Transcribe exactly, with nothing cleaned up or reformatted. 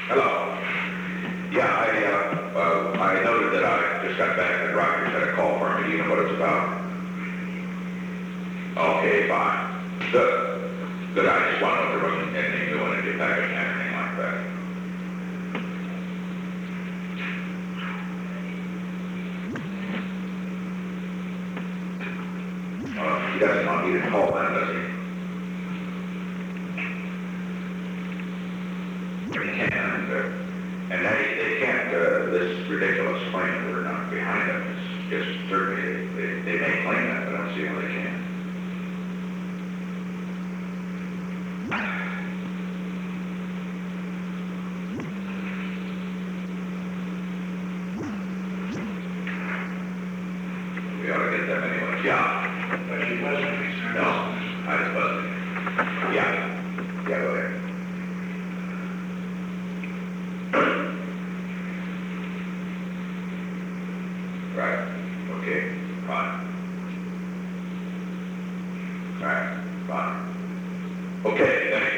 Hello. Yeah, I, uh, uh, I noted that I just got back and Rogers had a call for me. Do you know what it's about? Okay, fine. Good. Good. I just want to know if there wasn't anything new in it, package, anything like that. Uh, he doesn't want me to call then, does he? He can't. Uh, and they, they can't, uh, this ridiculous claim that we're not behind them is just certainly, they, they, they may claim that, but I don't see how they can. We ought to get them anyway. Yeah. But you wasn't concerned. No, I just buzzed. Yeah. Yeah, go ahead. Right. Okay. Fine. Right. Fine. Okay. Then